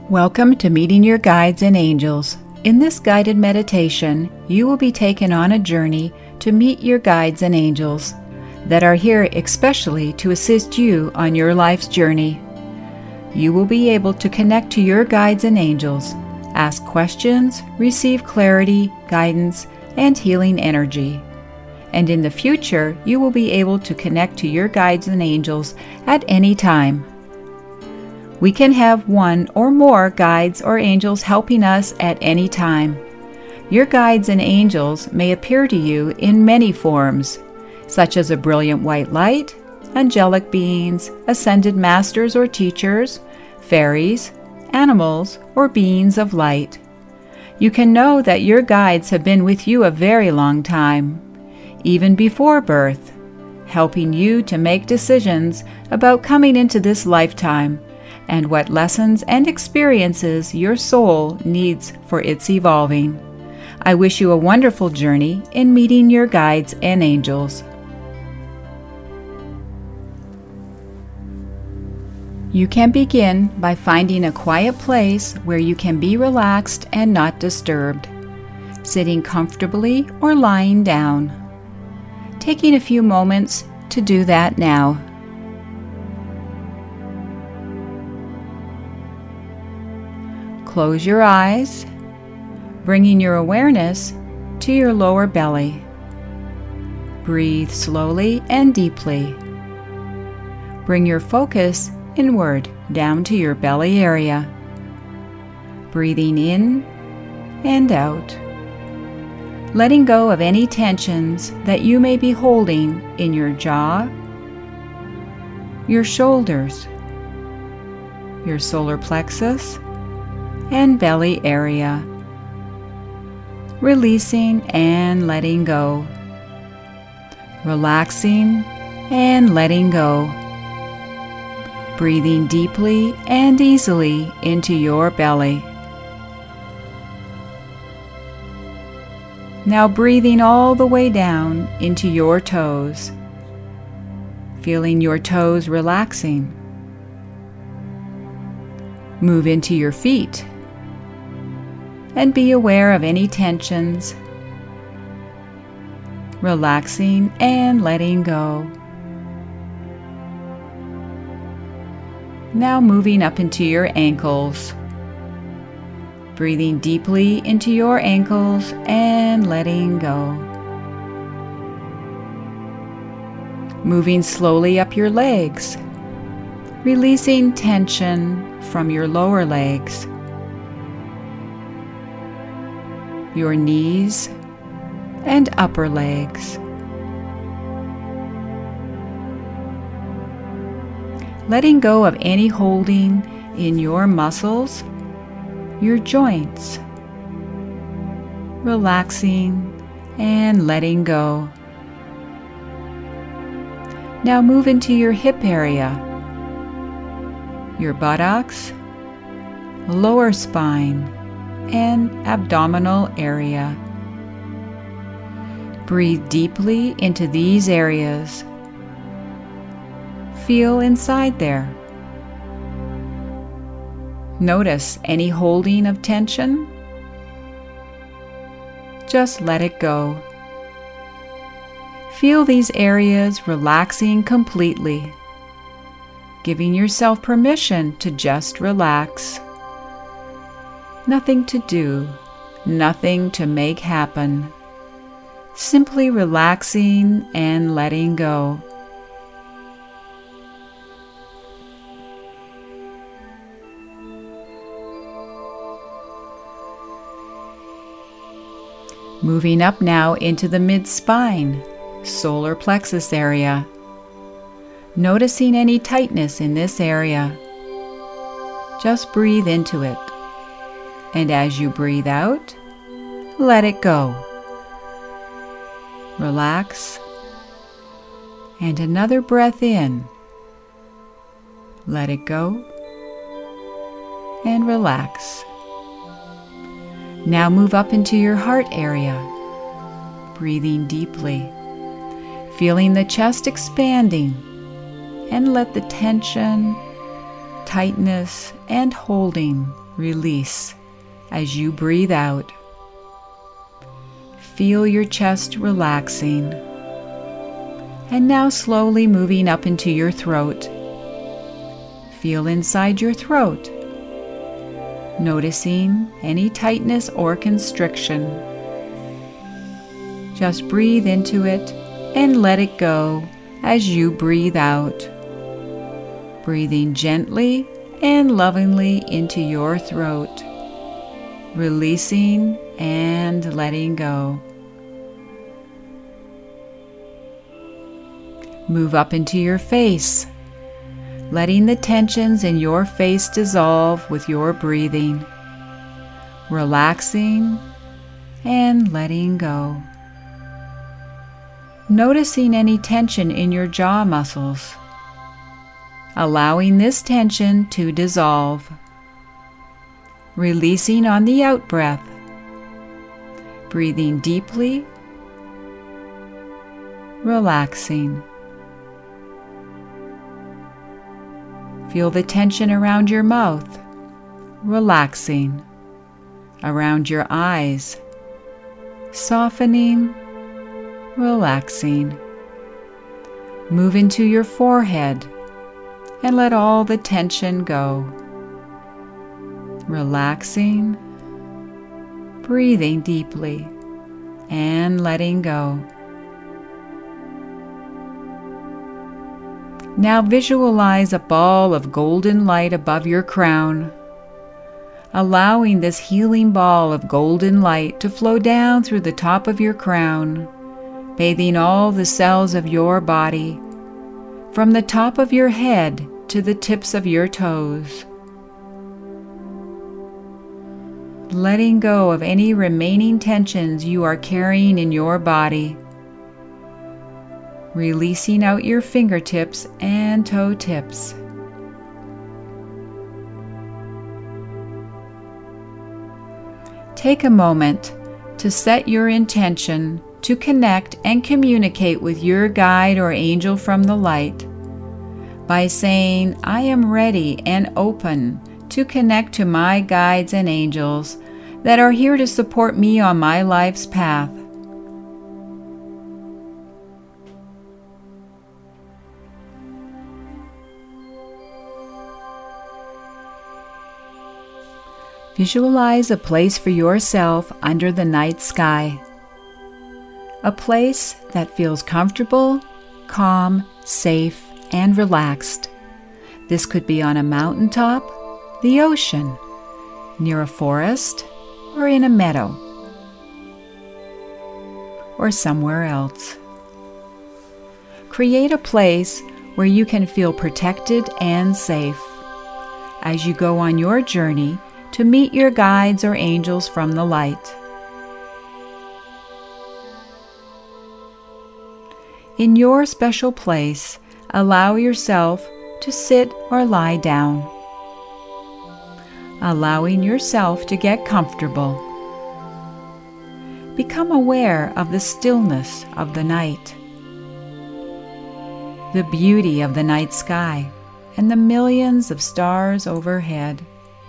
Welcome to Meeting Your Guides and Angels. In this guided meditation, you will be taken on a journey to meet your guides and angels that are here especially to assist you on your life's journey. You will be able to connect to your guides and angels, ask questions, receive clarity, guidance, and healing energy. And in the future, you will be able to connect to your guides and angels at any time. We can have one or more guides or angels helping us at any time. Your guides and angels may appear to you in many forms, such as a brilliant white light, angelic beings, ascended masters or teachers, fairies, animals, or beings of light. You can know that your guides have been with you a very long time, even before birth, helping you to make decisions about coming into this lifetime and what lessons and experiences your soul needs for its evolving. I wish you a wonderful journey in meeting your guides and angels. You can begin by finding a quiet place where you can be relaxed and not disturbed, sitting comfortably or lying down. Taking a few moments to do that now. Close your eyes, bringing your awareness to your lower belly. Breathe slowly and deeply. Bring your focus inward down to your belly area. Breathing in and out. Letting go of any tensions that you may be holding in your jaw, your shoulders, your solar plexus, and belly area. Releasing and letting go. Relaxing and letting go. Breathing deeply and easily into your belly. Now breathing all the way down into your toes. Feeling your toes relaxing. Move into your feet. And be aware of any tensions, relaxing and letting go. Now moving up into your ankles, breathing deeply into your ankles and letting go. Moving slowly up your legs, releasing tension from your lower legs, your knees and upper legs. Letting go of any holding in your muscles, your joints. Relaxing and letting go. Now move into your hip area, your buttocks, lower spine, and abdominal area. Breathe deeply into these areas. Feel inside there. Notice any holding of tension. Just let it go. Feel these areas relaxing completely, giving yourself permission to just relax. Nothing to do, nothing to make happen. Simply relaxing and letting go. Moving up now into the mid-spine, solar plexus area. Noticing any tightness in this area. Just breathe into it. And as you breathe out, let it go. Relax. And another breath in. Let it go. And relax. Now move up into your heart area. Breathing deeply. Feeling the chest expanding. And let the tension, tightness, and holding Release as you breathe out. Feel your chest relaxing. And now slowly moving up into your throat. Feel inside your throat, noticing any tightness or constriction. Just breathe into it and let it go as you breathe out. Breathing gently and lovingly into your throat, releasing and letting go. Move up into your face, letting the tensions in your face dissolve with your breathing, relaxing and letting go. Noticing any tension in your jaw muscles, allowing this tension to dissolve, releasing on the out-breath, breathing deeply, relaxing. Feel the tension around your mouth, relaxing, around your eyes, softening, relaxing. Move into your forehead and let all the tension go. Relaxing, breathing deeply, and letting go. Now visualize a ball of golden light above your crown, allowing this healing ball of golden light to flow down through the top of your crown, bathing all the cells of your body, from the top of your head to the tips of your toes. Letting go of any remaining tensions you are carrying in your body. Releasing out your fingertips and toe tips. Take a moment to set your intention to connect and communicate with your guide or angel from the light by saying, "I am ready and open to connect to my guides and angels that are here to support me on my life's path." Visualize a place for yourself under the night sky. A place that feels comfortable, calm, safe, and relaxed. This could be on a mountaintop, the ocean, near a forest, or in a meadow, or somewhere else. Create a place where you can feel protected and safe as you go on your journey to meet your guides or angels from the light. In your special place, allow yourself to sit or lie down, allowing yourself to get comfortable. Become aware of the stillness of the night, the beauty of the night sky, and the millions of stars overhead.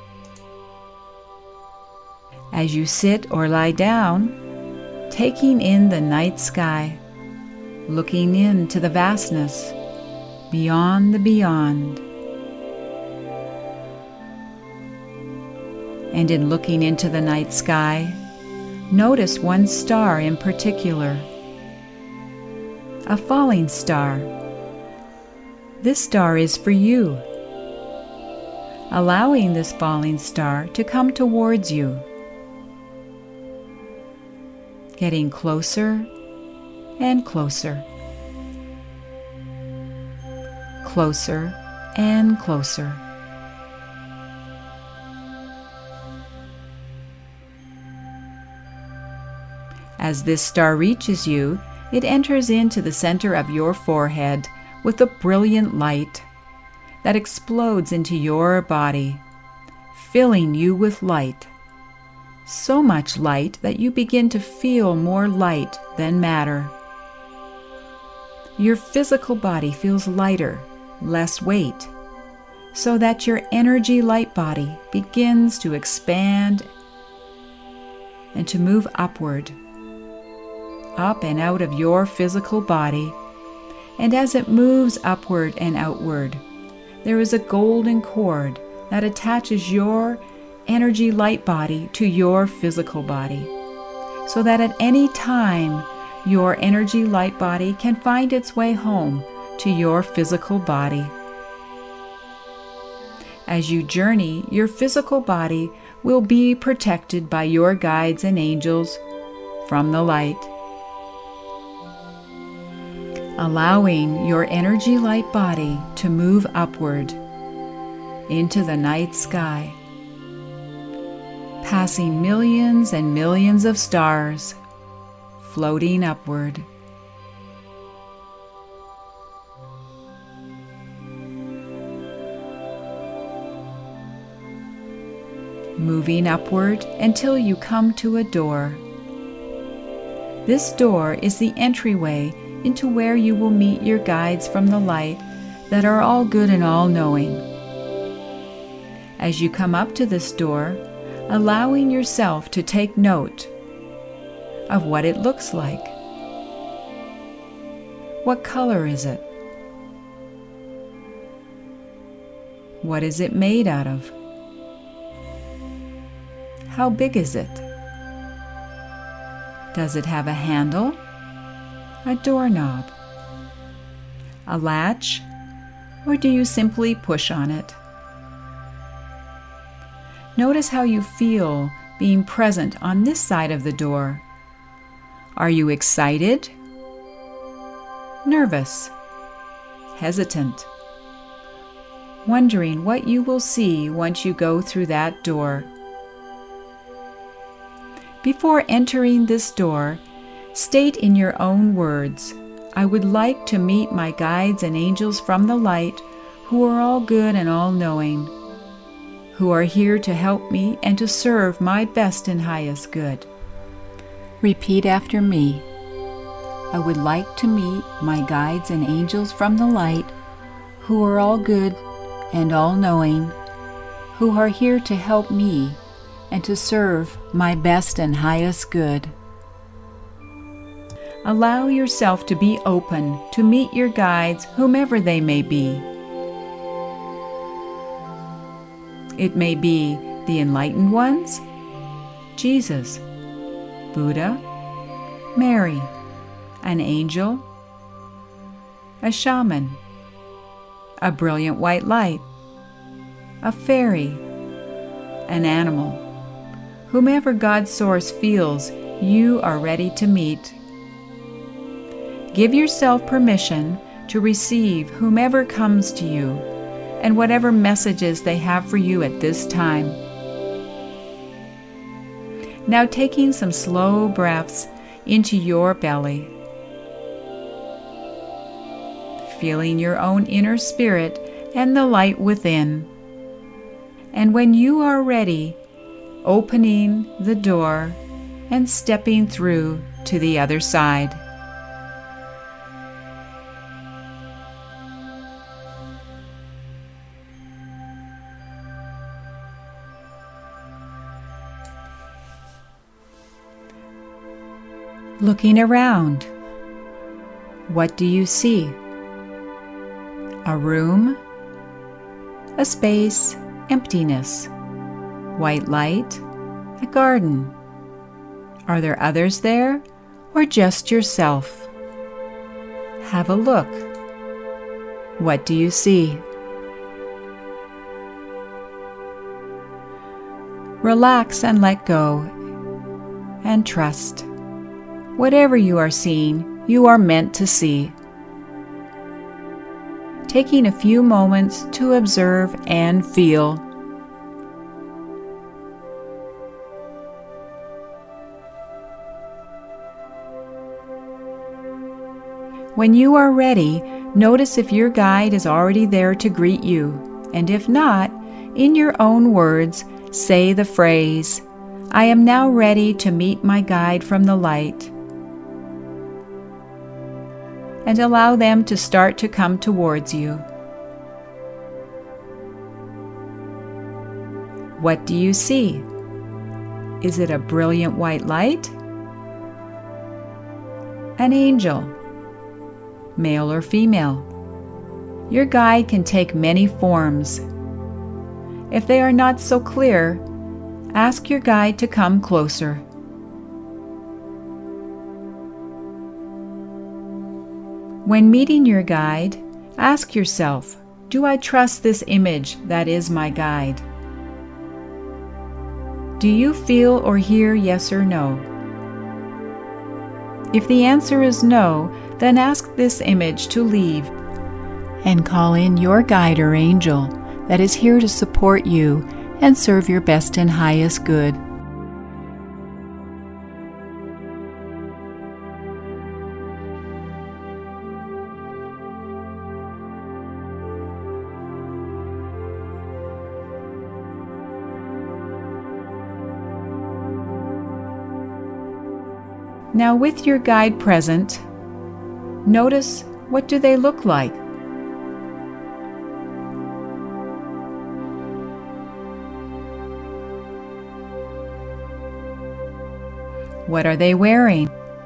As you sit or lie down, taking in the night sky, looking into the vastness, beyond the beyond. And in looking into the night sky, notice one star in particular, a falling star. This star is for you, allowing this falling star to come towards you, getting closer and closer, closer and closer. As this star reaches you, it enters into the center of your forehead with a brilliant light that explodes into your body, filling you with light. So much light that you begin to feel more light than matter. Your physical body feels lighter, less weight. so that your energy light body begins to expand and to move upward, up and out of your physical body. And as it moves upward and outward, there is a golden cord that attaches your energy light body to your physical body, so that at any time your energy light body can find its way home to your physical body. As you journey, your physical body will be protected by your guides and angels from the light, allowing your energy light body to move upward into the night sky, passing millions and millions of stars floating upward. Moving upward until you come to a door. This door is the entryway into where you will meet your guides from the light that are all good and all-knowing. As you come up to this door, allowing yourself to take note of what it looks like. What color is it? What is it made out of? How big is it? Does it have a handle? A doorknob? A latch? Or do you simply push on it? Notice how you feel being present on this side of the door. Are you excited? Nervous? Hesitant? Wondering what you will see once you go through that door? Before entering this door, state in your own words, "I would like to meet my guides and angels from the light who are all good and all-knowing, who are here to help me and to serve my best and highest good." Repeat after me. I would like to meet my guides and angels from the light who are all good and all-knowing, who are here to help me and to serve my best and highest good. Allow yourself to be open to meet your guides, whomever they may be. It may be the enlightened ones, Jesus, Buddha, Mary, an angel, a shaman, a brilliant white light, a fairy, an animal, whomever God's source feels you are ready to meet. Give yourself permission to receive whomever comes to you and whatever messages they have for you at this time. Now taking some slow breaths into your belly, feeling your own inner spirit and the light within. And when you are ready, opening the door and stepping through to the other side. Looking around, what do you see? A room, a space, emptiness, white light, a garden. Are there others there, or just yourself? Have a look. What do you see? Relax and let go, and trust. Whatever you are seeing, you are meant to see. Taking a few moments to observe and feel. When you are ready, notice if your guide is already there to greet you, and if not, in your own words, say the phrase, "I am now ready to meet my guide from the light," and allow them to start to come towards you. What do you see? Is it a brilliant white light? An angel, male or female? Your guide can take many forms. If they are not so clear, ask your guide to come closer. When meeting your guide, ask yourself, do I trust this image that is my guide? Do you feel or hear yes or no? If the answer is no, then ask this image to leave and call in your guide or angel that is here to support you and serve your best and highest good. Now, with your guide present, notice, what do they look like? What are they wearing?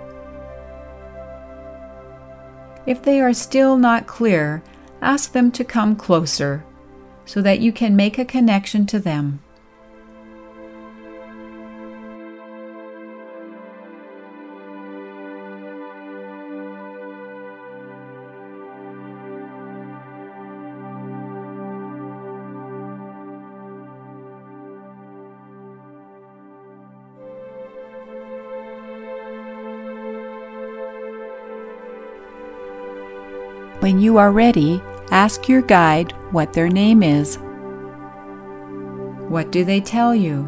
If they are still not clear, ask them to come closer so that you can make a connection to them. When you are ready, ask your guide what their name is. What do they tell you?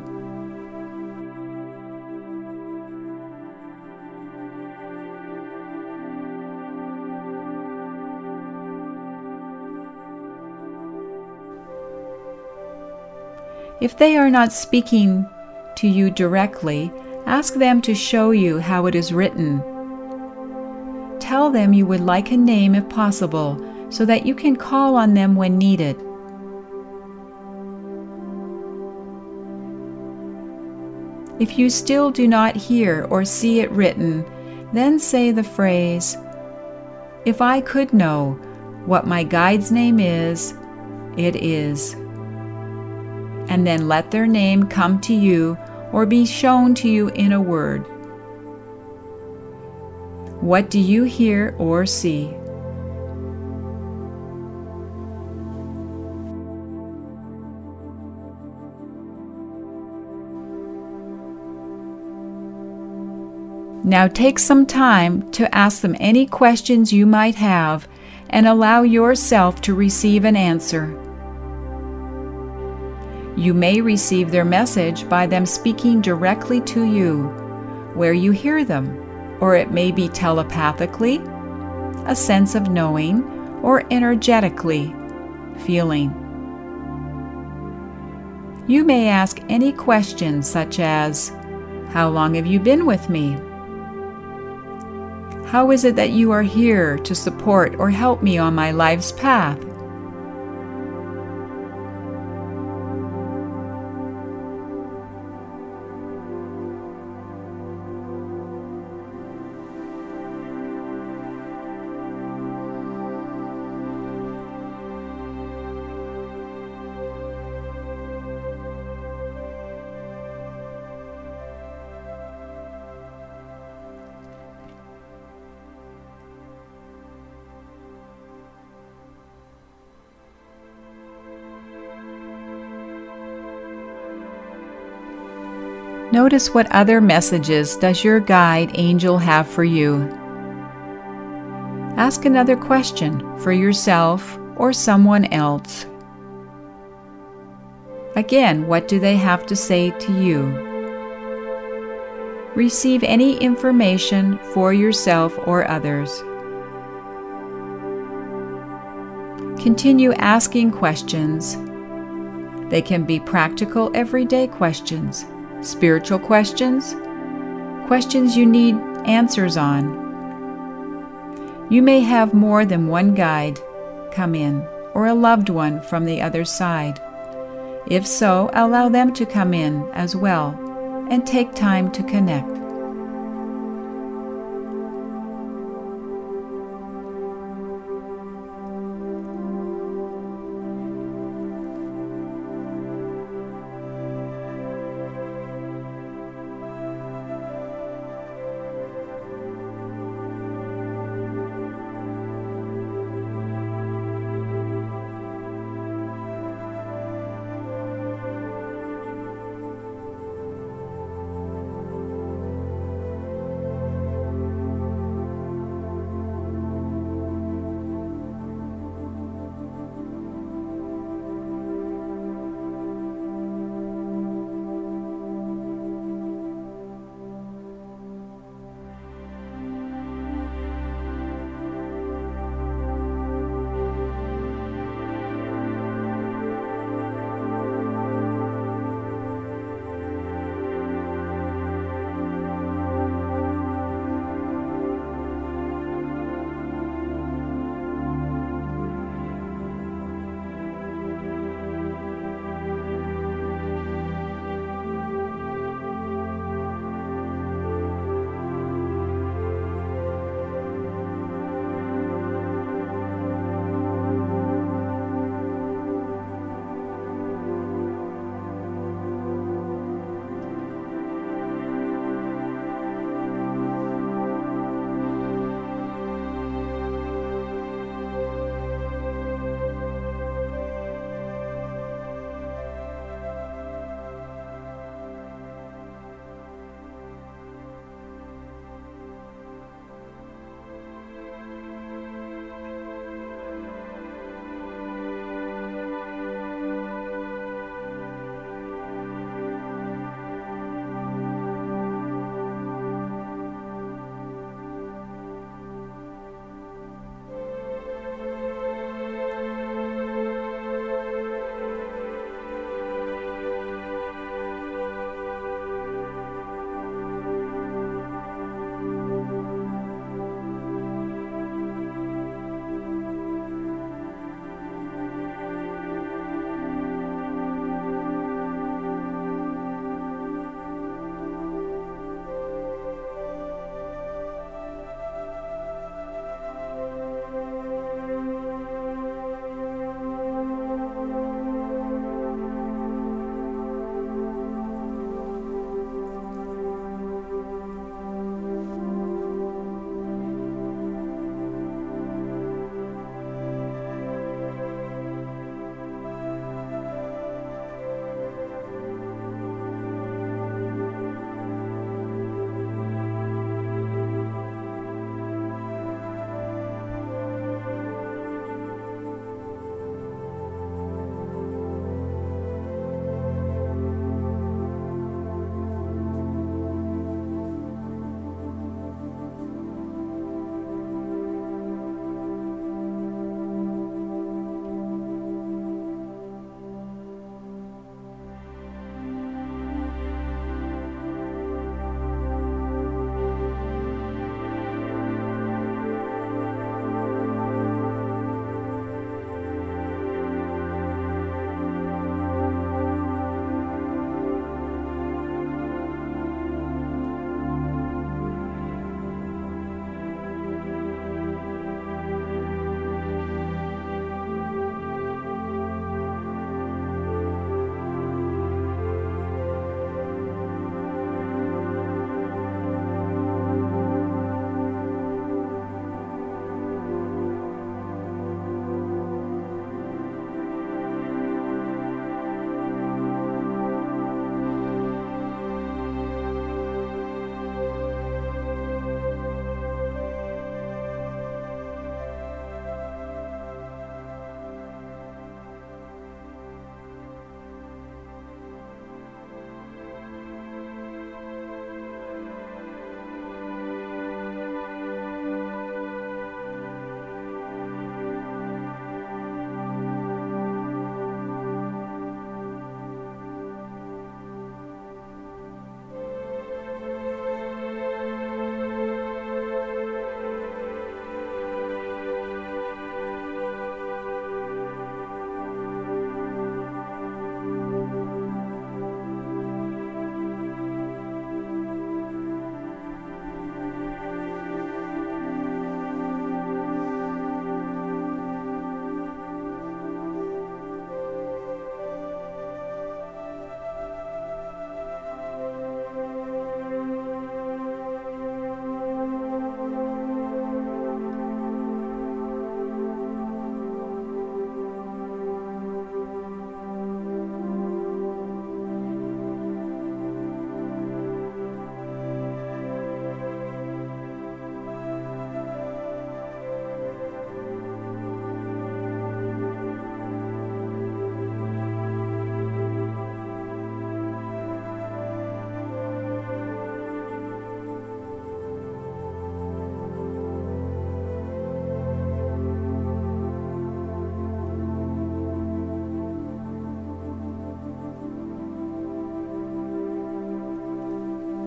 If they are not speaking to you directly, ask them to show you how it is written. Tell them you would like a name if possible, so that you can call on them when needed. If you still do not hear or see it written, then say the phrase, "If I could know what my guide's name is, it is." And then let their name come to you or be shown to you in a word. What do you hear or see? Now take some time to ask them any questions you might have and allow yourself to receive an answer. You may receive their message by them speaking directly to you, where you hear them, or it may be telepathically, a sense of knowing, or energetically, feeling. You may ask any questions such as, "How long have you been with me? How is it that you are here to support or help me on my life's path?" Notice what other messages does your guide angel have for you. Ask another question for yourself or someone else. Again, what do they have to say to you? Receive any information for yourself or others. Continue asking questions. They can be practical, everyday questions, spiritual questions, questions you need answers on. You may have more than one guide come in, or a loved one from the other side. If so, allow them to come in as well and take time to connect.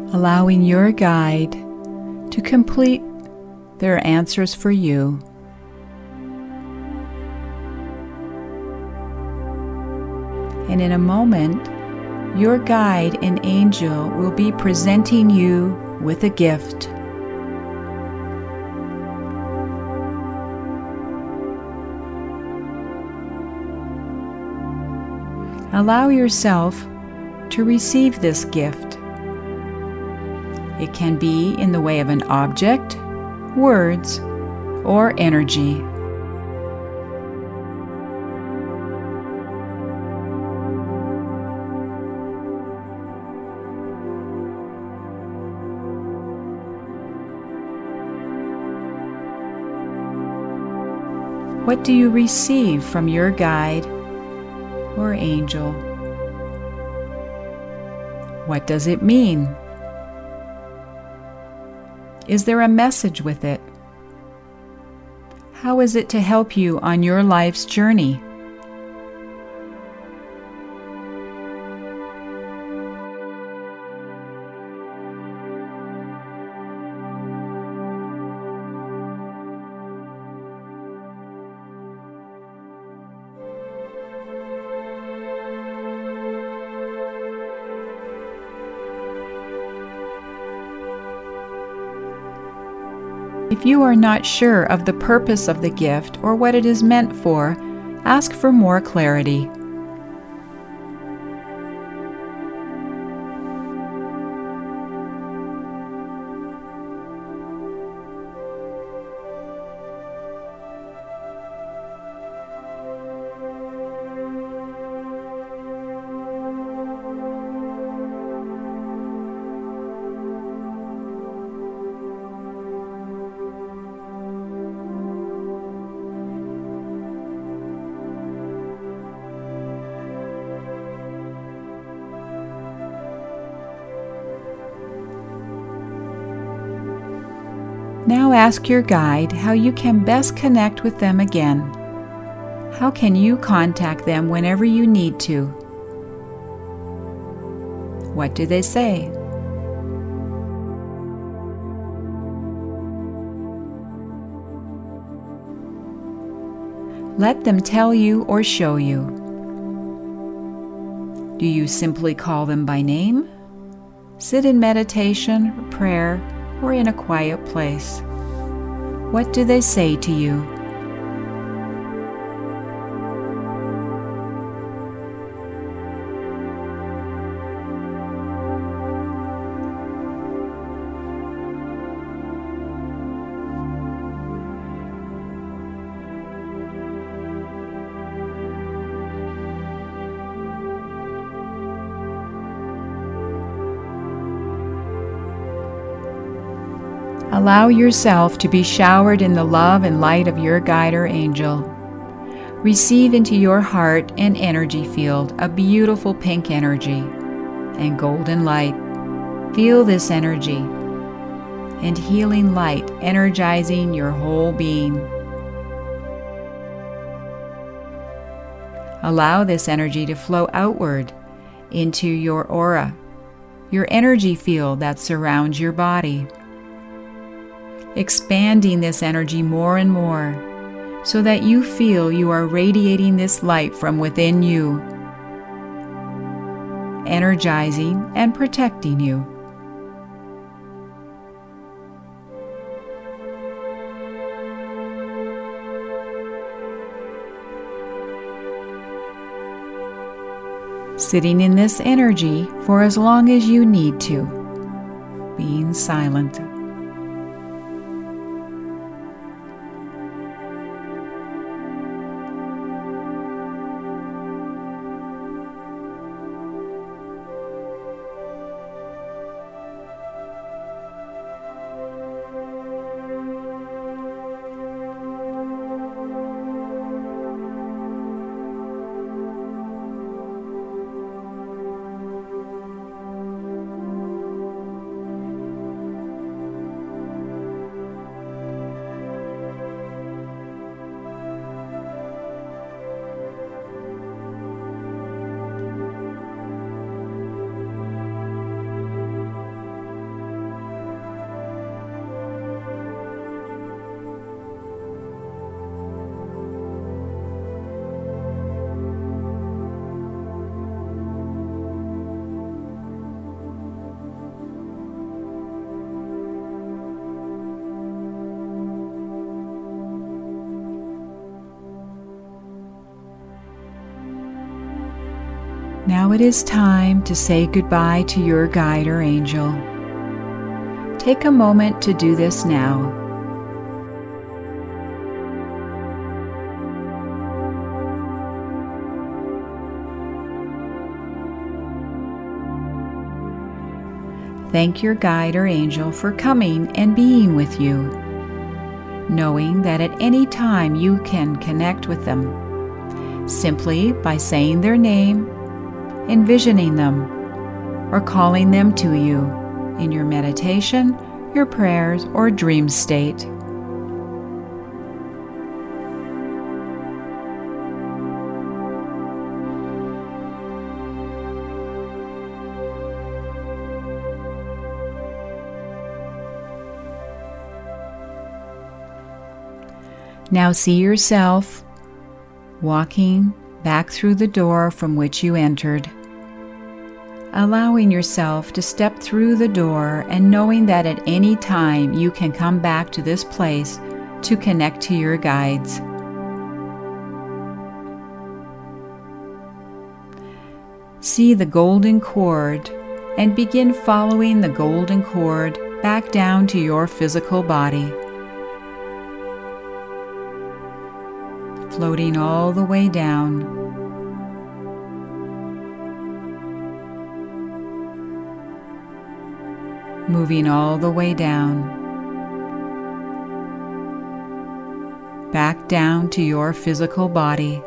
allowing your guide to complete their answers for you. And in a moment, your guide and angel will be presenting you with a gift. Allow yourself to receive this gift. It can be in the way of an object, words, or energy. What do you receive from your guide or angel? What does it mean? Is there a message with it? How is it to help you on your life's journey? If you are not sure of the purpose of the gift or what it is meant for, ask for more clarity. Now ask your guide how you can best connect with them again. How can you contact them whenever you need to? What do they say? Let them tell you or show you. Do you simply call them by name? Sit in meditation, prayer, or in a quiet place. What do they say to you? Allow yourself to be showered in the love and light of your guide or angel. Receive into your heart and energy field a beautiful pink energy and golden light. Feel this energy and healing light energizing your whole being. Allow this energy to flow outward into your aura, your energy field that surrounds your body. Expanding this energy more and more so that you feel you are radiating this light from within you, energizing and protecting you. Sitting in this energy for as long as you need to, being silent. Now it is time to say goodbye to your guide or angel. Take a moment to do this now. Thank your guide or angel for coming and being with you, knowing that at any time you can connect with them, simply by saying their name, envisioning them, or calling them to you in your meditation, your prayers, or dream state. Now see yourself walking back through the door from which you entered, allowing yourself to step through the door and knowing that at any time you can come back to this place to connect to your guides. See the golden cord and begin following the golden cord back down to your physical body, floating all the way down. Moving all the way down. Back down to your physical body.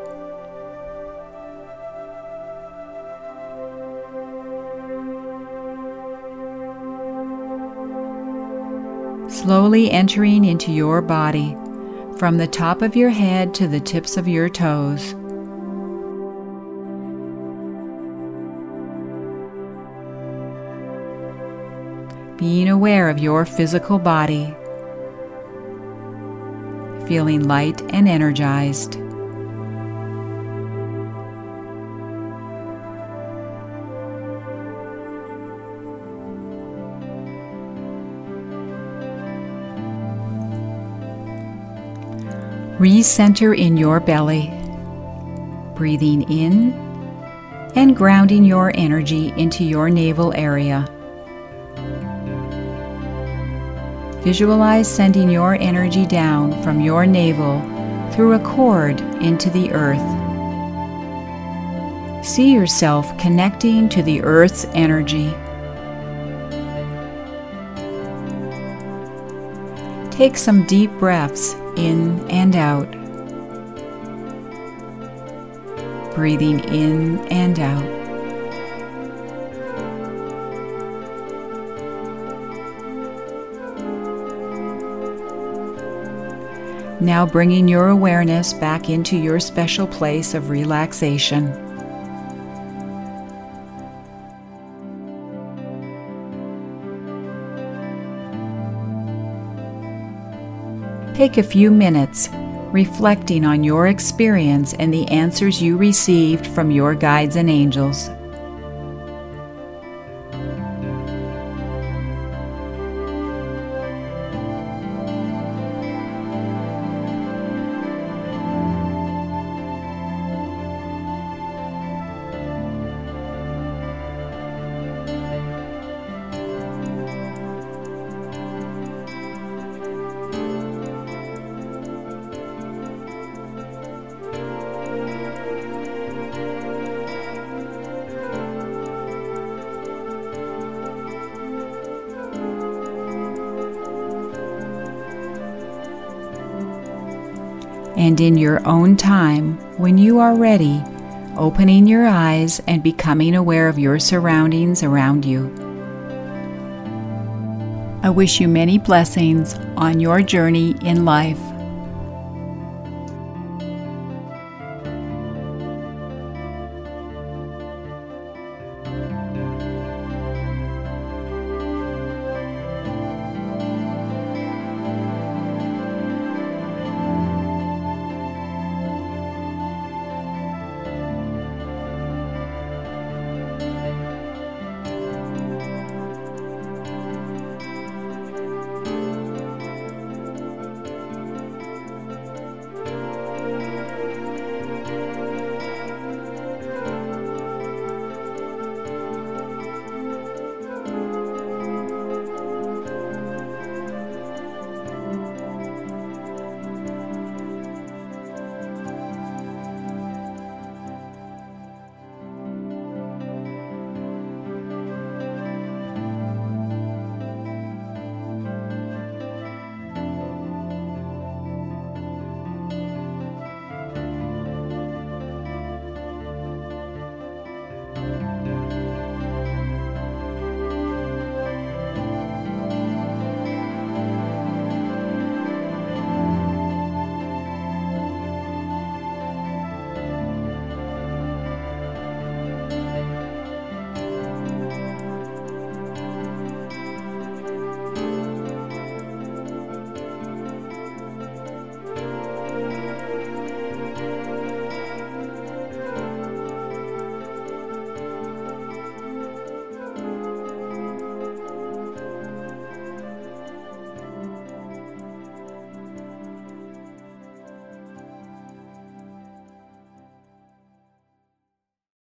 Slowly entering into your body, from the top of your head to the tips of your toes. Being aware of your physical body, feeling light and energized. Recenter in your belly, breathing in and grounding your energy into your navel area. Visualize sending your energy down from your navel through a cord into the earth. See yourself connecting to the earth's energy. Take some deep breaths in and out, breathing in and out. Now bringing your awareness back into your special place of relaxation. Take a few minutes reflecting on your experience and the answers you received from your guides and angels. And in your own time, when you are ready, opening your eyes and becoming aware of your surroundings around you. I wish you many blessings on your journey in life.